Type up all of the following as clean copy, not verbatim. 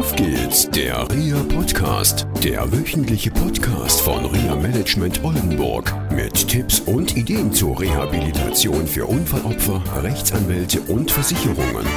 Auf geht's, der REHA-Podcast, der wöchentliche Podcast von REHA Management Oldenburg mit Tipps und Ideen zur Rehabilitation für Unfallopfer, Rechtsanwälte und Versicherungen.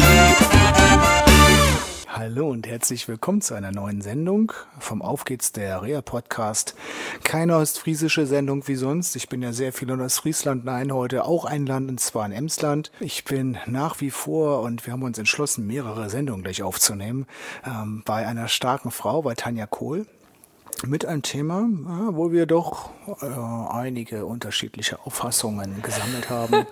Hallo und herzlich willkommen zu einer neuen Sendung vom Auf geht's, der REHA-Podcast. Keine ostfriesische Sendung wie sonst. Ich bin ja sehr viel in Ostfriesland, nein, heute auch ein Land, und zwar in Emsland. Ich bin nach wie vor, und wir haben uns entschlossen, mehrere Sendungen gleich aufzunehmen, bei einer starken Frau, bei Tanja Kohl. Mit einem Thema, wo wir doch einige unterschiedliche Auffassungen gesammelt haben.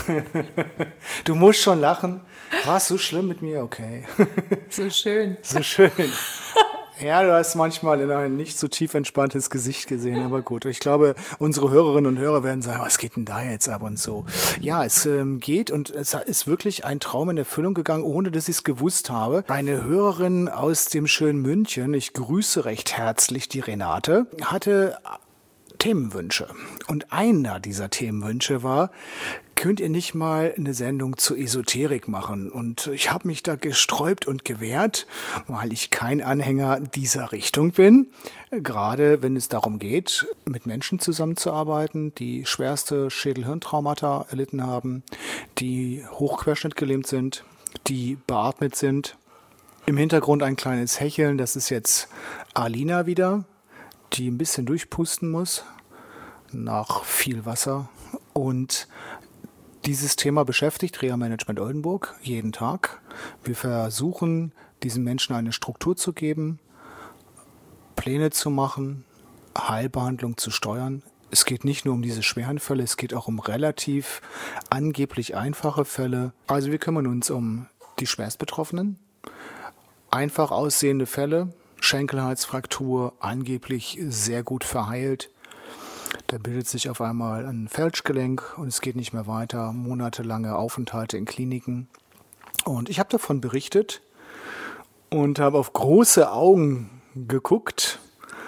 Du musst schon lachen. War es so schlimm mit mir? Okay. So schön. So schön. Ja, du hast manchmal in ein nicht so tief entspanntes Gesicht gesehen, aber gut. Ich glaube, unsere Hörerinnen und Hörer werden sagen, was geht denn da jetzt ab und so. Ja, es geht, und es ist wirklich ein Traum in Erfüllung gegangen, ohne dass ich es gewusst habe. Eine Hörerin aus dem schönen München, ich grüße recht herzlich die Renate, hatte Themenwünsche. Und einer dieser Themenwünsche war, könnt ihr nicht mal eine Sendung zur Esoterik machen? Und ich habe mich da gesträubt und gewehrt, weil ich kein Anhänger dieser Richtung bin. Gerade wenn es darum geht, mit Menschen zusammenzuarbeiten, die schwerste Schädel-Hirntraumata erlitten haben, die hochquerschnittgelähmt sind, die beatmet sind. Im Hintergrund ein kleines Hecheln, das ist jetzt Alina wieder, die ein bisschen durchpusten muss nach viel Wasser. Und dieses Thema beschäftigt REHA Management Oldenburg jeden Tag. Wir versuchen, diesen Menschen eine Struktur zu geben, Pläne zu machen, Heilbehandlung zu steuern. Es geht nicht nur um diese schweren Fälle, es geht auch um relativ angeblich einfache Fälle. Also wir kümmern uns um die Schwerstbetroffenen, einfach aussehende Fälle, Schenkelhalsfraktur, angeblich sehr gut verheilt. Da bildet sich auf einmal ein Feldgelenk und es geht nicht mehr weiter. Monatelange Aufenthalte in Kliniken. Und ich habe davon berichtet und habe auf große Augen geguckt.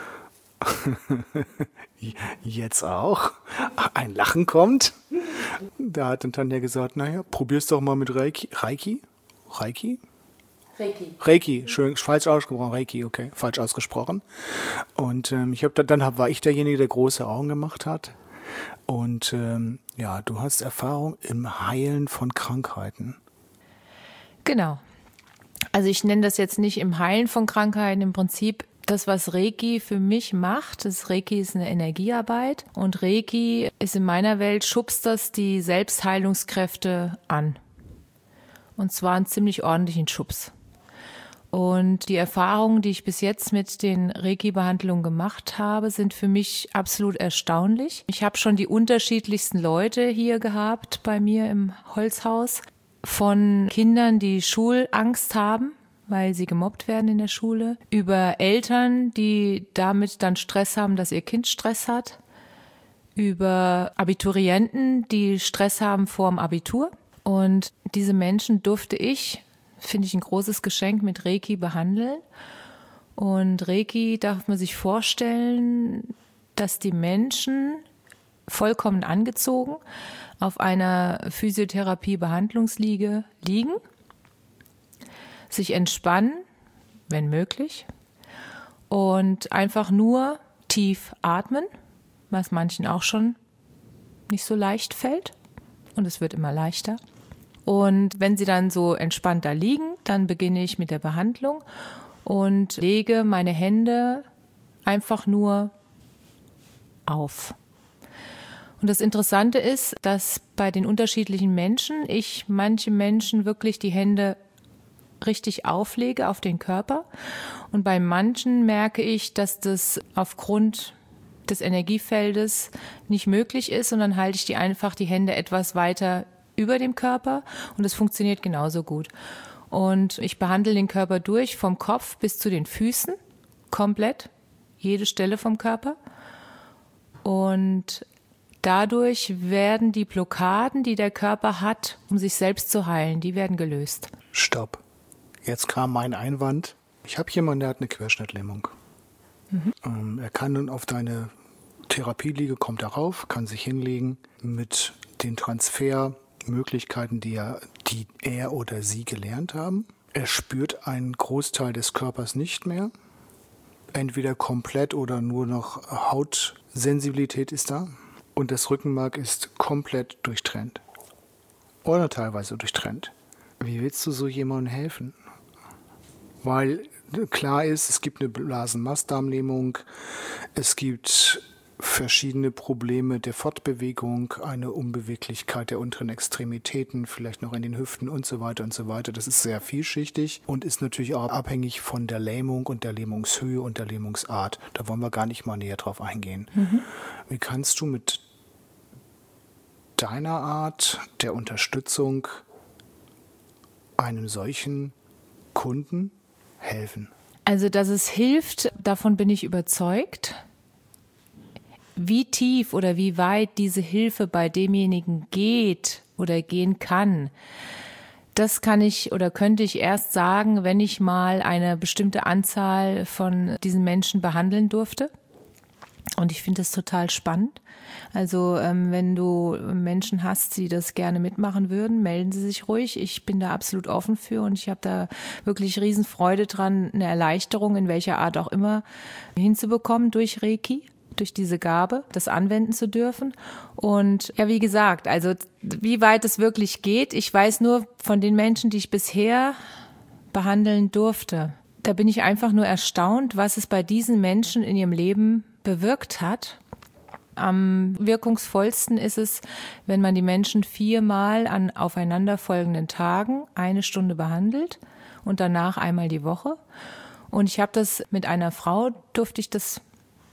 Jetzt auch. Ein Lachen kommt. Da hat dann Tanja gesagt, naja, probier's doch mal mit Reiki. Reiki, schön, falsch ausgesprochen, Reiki, okay, falsch ausgesprochen. Und war ich derjenige, der große Augen gemacht hat. Und ja, du hast Erfahrung im Heilen von Krankheiten. Genau. Also ich nenne das jetzt nicht im Heilen von Krankheiten, im Prinzip das, was Reiki für mich macht. Reiki ist eine Energiearbeit, und Reiki ist in meiner Welt, schubst das die Selbstheilungskräfte an. Und zwar einen ziemlich ordentlichen Schubs. Und die Erfahrungen, die ich bis jetzt mit den Reiki-Behandlungen gemacht habe, sind für mich absolut erstaunlich. Ich habe schon die unterschiedlichsten Leute hier gehabt bei mir im Holzhaus. Von Kindern, die Schulangst haben, weil sie gemobbt werden in der Schule, über Eltern, die damit dann Stress haben, dass ihr Kind Stress hat, über Abiturienten, die Stress haben vor dem Abitur. Und diese Menschen durfte ich, finde ich ein großes Geschenk, mit Reiki behandeln. Und Reiki darf man sich vorstellen, dass die Menschen vollkommen angezogen auf einer Physiotherapie-Behandlungsliege liegen, sich entspannen, wenn möglich, und einfach nur tief atmen, was manchen auch schon nicht so leicht fällt. Und es wird immer leichter. Und wenn sie dann so entspannt da liegen, dann beginne ich mit der Behandlung und lege meine Hände einfach nur auf. Und das Interessante ist, dass bei den unterschiedlichen Menschen ich manche Menschen wirklich die Hände richtig auflege auf den Körper. Und bei manchen merke ich, dass das aufgrund des Energiefeldes nicht möglich ist, und dann halte ich die Hände etwas weiter über dem Körper, und es funktioniert genauso gut. Und ich behandle den Körper durch, vom Kopf bis zu den Füßen, komplett, jede Stelle vom Körper. Und dadurch werden die Blockaden, die der Körper hat, um sich selbst zu heilen, die werden gelöst. Stopp. Jetzt kam mein Einwand. Ich habe jemanden, der hat eine Querschnittlähmung. Er kann nun auf deine Therapieliege, kommt er rauf, kann sich hinlegen mit den Transfermöglichkeiten, die er oder sie gelernt haben. Er spürt einen Großteil des Körpers nicht mehr. Entweder komplett oder nur noch Hautsensibilität ist da. Und das Rückenmark ist komplett durchtrennt. Oder teilweise durchtrennt. Wie willst du so jemandem helfen? Weil klar ist, es gibt eine Blasenmastdarmlähmung, es gibt verschiedene Probleme der Fortbewegung, eine Unbeweglichkeit der unteren Extremitäten, vielleicht noch in den Hüften und so weiter und so weiter. Das ist sehr vielschichtig und ist natürlich auch abhängig von der Lähmung und der Lähmungshöhe und der Lähmungsart. Da wollen wir gar nicht mal näher drauf eingehen. Wie kannst du mit deiner Art der Unterstützung einem solchen Kunden helfen? Also, dass es hilft, davon bin ich überzeugt. Wie tief oder wie weit diese Hilfe bei demjenigen geht oder gehen kann, das kann ich oder könnte ich erst sagen, wenn ich mal eine bestimmte Anzahl von diesen Menschen behandeln durfte. Und ich finde das total spannend. Also wenn du Menschen hast, die das gerne mitmachen würden, melden sie sich ruhig. Ich bin da absolut offen für und ich habe da wirklich Riesenfreude dran, eine Erleichterung in welcher Art auch immer hinzubekommen durch Reiki, durch diese Gabe, das anwenden zu dürfen. Und ja, wie gesagt, also wie weit es wirklich geht, ich weiß nur von den Menschen, die ich bisher behandeln durfte. Da bin ich einfach nur erstaunt, was es bei diesen Menschen in ihrem Leben bewirkt hat. Am wirkungsvollsten ist es, wenn man die Menschen 4-mal an aufeinanderfolgenden Tagen 1 Stunde behandelt und danach einmal die Woche. Und ich habe das mit einer Frau, durfte ich das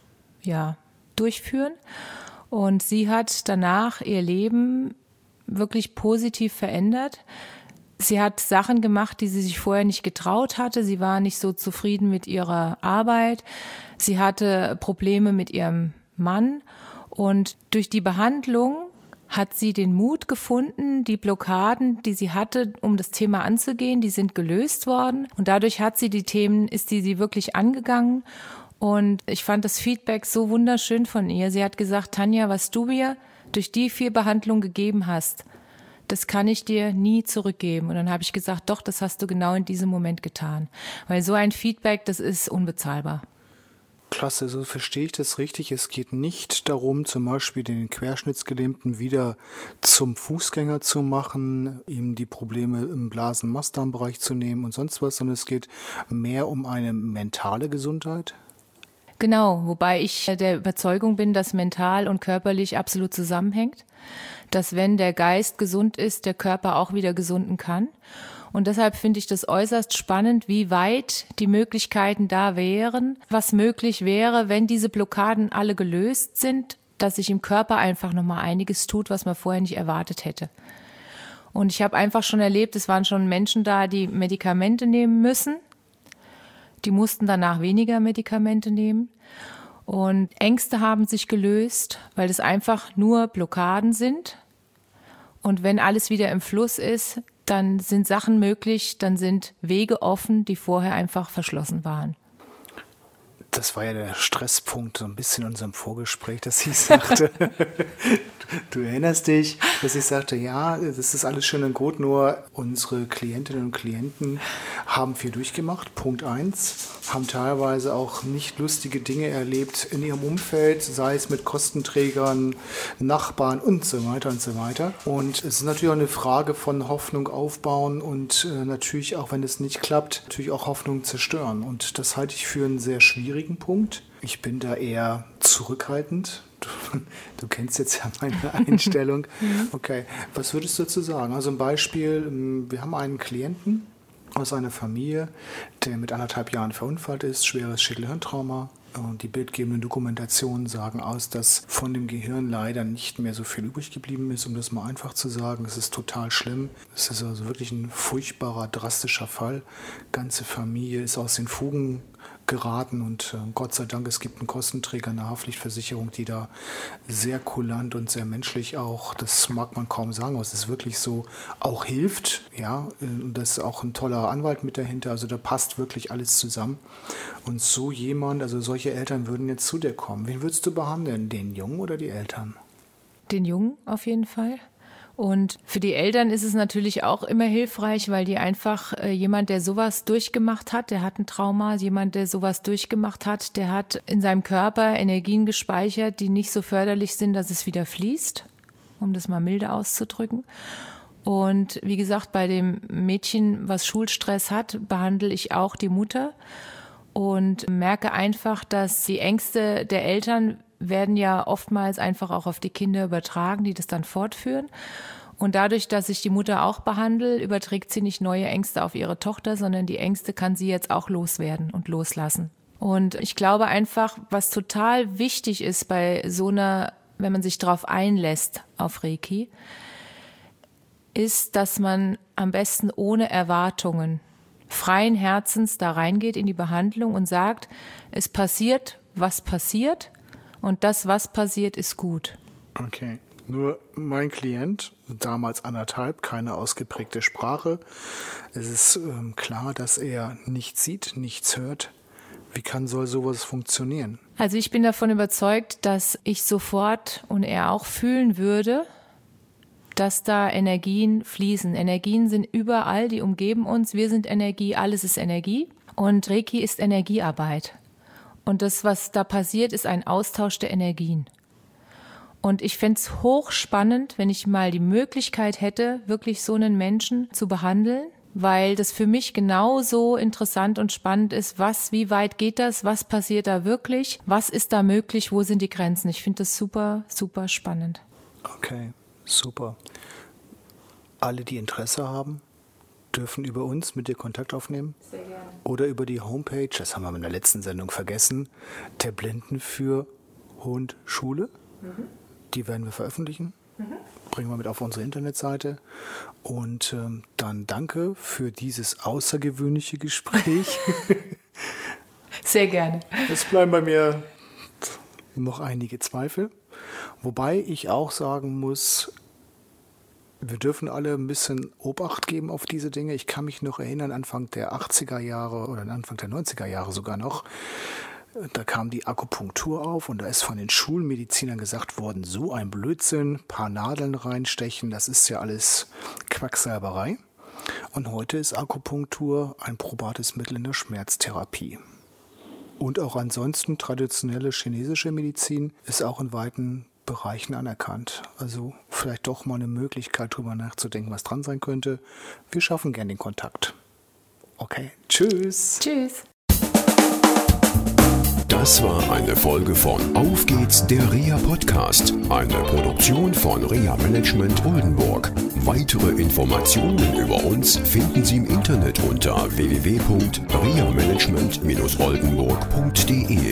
durchführen. Und sie hat danach ihr Leben wirklich positiv verändert. Sie hat Sachen gemacht, die sie sich vorher nicht getraut hatte. Sie war nicht so zufrieden mit ihrer Arbeit. Sie hatte Probleme mit ihrem Mann. Und durch die Behandlung hat sie den Mut gefunden, die Blockaden, die sie hatte, um das Thema anzugehen, die sind gelöst worden. Und dadurch hat sie ist sie wirklich angegangen. Und ich fand das Feedback so wunderschön von ihr. Sie hat gesagt, Tanja, was du mir durch die 4 Behandlungen gegeben hast, das kann ich dir nie zurückgeben. Und dann habe ich gesagt, doch, das hast du genau in diesem Moment getan. Weil so ein Feedback, das ist unbezahlbar. Klasse, so verstehe ich das richtig. Es geht nicht darum, zum Beispiel den Querschnittsgelähmten wieder zum Fußgänger zu machen, ihm die Probleme im Blasen-Mastdarmbereich zu nehmen und sonst was, sondern es geht mehr um eine mentale Gesundheit. Genau, wobei ich der Überzeugung bin, dass mental und körperlich absolut zusammenhängt. Dass wenn der Geist gesund ist, der Körper auch wieder gesunden kann. Und deshalb finde ich das äußerst spannend, wie weit die Möglichkeiten da wären, was möglich wäre, wenn diese Blockaden alle gelöst sind, dass sich im Körper einfach nochmal einiges tut, was man vorher nicht erwartet hätte. Und ich habe einfach schon erlebt, es waren schon Menschen da, die Medikamente nehmen müssen. Die mussten danach weniger Medikamente nehmen. Und Ängste haben sich gelöst, weil es einfach nur Blockaden sind. Und wenn alles wieder im Fluss ist, dann sind Sachen möglich, dann sind Wege offen, die vorher einfach verschlossen waren. Das war ja der Stresspunkt so ein bisschen in unserem Vorgespräch, dass ich sagte, du erinnerst dich, dass ich sagte, ja, das ist alles schön und gut, nur unsere Klientinnen und Klienten haben viel durchgemacht. Punkt 1, haben teilweise auch nicht lustige Dinge erlebt in ihrem Umfeld, sei es mit Kostenträgern, Nachbarn und so weiter und so weiter. Und es ist natürlich auch eine Frage von Hoffnung aufbauen und natürlich auch, wenn es nicht klappt, natürlich auch Hoffnung zerstören. Und das halte ich für einen sehr schwierigen Punkt. Ich bin da eher zurückhaltend. Du kennst jetzt ja meine Einstellung. Okay, was würdest du dazu sagen? Also ein Beispiel, wir haben einen Klienten aus einer Familie, der mit 1,5 Jahren verunfallt ist, schweres Schädelhirntrauma. Und die bildgebenden Dokumentationen sagen aus, dass von dem Gehirn leider nicht mehr so viel übrig geblieben ist, um das mal einfach zu sagen. Es ist total schlimm. Es ist also wirklich ein furchtbarer, drastischer Fall. Ganze Familie ist aus den Fugen geraten und Gott sei Dank, es gibt einen Kostenträger, eine Haftpflichtversicherung, die da sehr kulant und sehr menschlich auch, das mag man kaum sagen, aber es ist wirklich so, auch hilft, ja, und da ist auch ein toller Anwalt mit dahinter, also da passt wirklich alles zusammen. Und so jemand, also solche Eltern würden jetzt zu dir kommen. Wen würdest du behandeln, den Jungen oder die Eltern? Den Jungen auf jeden Fall. Und für die Eltern ist es natürlich auch immer hilfreich, weil die einfach jemand, der sowas durchgemacht hat, der hat ein Trauma, jemand, der sowas durchgemacht hat, der hat in seinem Körper Energien gespeichert, die nicht so förderlich sind, dass es wieder fließt, um das mal milde auszudrücken. Und wie gesagt, bei dem Mädchen, was Schulstress hat, behandle ich auch die Mutter und merke einfach, dass die Ängste der Eltern werden ja oftmals einfach auch auf die Kinder übertragen, die das dann fortführen. Und dadurch, dass ich die Mutter auch behandle, überträgt sie nicht neue Ängste auf ihre Tochter, sondern die Ängste kann sie jetzt auch loswerden und loslassen. Und ich glaube einfach, was total wichtig ist bei so einer, wenn man sich darauf einlässt auf Reiki, ist, dass man am besten ohne Erwartungen freien Herzens da reingeht in die Behandlung und sagt, es passiert, was passiert. Und das, was passiert, ist gut. Okay. Nur mein Klient, damals 1,5, keine ausgeprägte Sprache. Es ist klar, dass er nichts sieht, nichts hört. Wie soll sowas funktionieren? Also ich bin davon überzeugt, dass ich sofort und er auch fühlen würde, dass da Energien fließen. Energien sind überall, die umgeben uns. Wir sind Energie, alles ist Energie. Und Reiki ist Energiearbeit. Und das, was da passiert, ist ein Austausch der Energien. Und ich fände es hochspannend, wenn ich mal die Möglichkeit hätte, wirklich so einen Menschen zu behandeln, weil das für mich genauso interessant und spannend ist, wie weit geht das, was passiert da wirklich, was ist da möglich, wo sind die Grenzen. Ich finde das super, super spannend. Okay, super. Alle, die Interesse haben, dürfen über uns mit dir Kontakt aufnehmen. Sehr gerne. Oder über die Homepage, das haben wir in der letzten Sendung vergessen, der Blinden für Hund Schule. Die werden wir veröffentlichen. Bringen wir mit auf unsere Internetseite. Und dann danke für dieses außergewöhnliche Gespräch. Sehr gerne. Es bleiben bei mir noch einige Zweifel. Wobei ich auch sagen muss, wir dürfen alle ein bisschen Obacht geben auf diese Dinge. Ich kann mich noch erinnern, Anfang der 80er Jahre oder Anfang der 90er Jahre sogar noch, da kam die Akupunktur auf und da ist von den Schulmedizinern gesagt worden, so ein Blödsinn, paar Nadeln reinstechen, das ist ja alles Quacksalberei. Und heute ist Akupunktur ein probates Mittel in der Schmerztherapie. Und auch ansonsten traditionelle chinesische Medizin ist auch in weiten Bereichen anerkannt. Also vielleicht doch mal eine Möglichkeit, drüber nachzudenken, was dran sein könnte. Wir schaffen gern den Kontakt. Okay, tschüss. Tschüss. Das war eine Folge von Auf geht's, der Reha Podcast, eine Produktion von Reha Management Oldenburg. Weitere Informationen über uns finden Sie im Internet unter www.rehamanagement-oldenburg.de.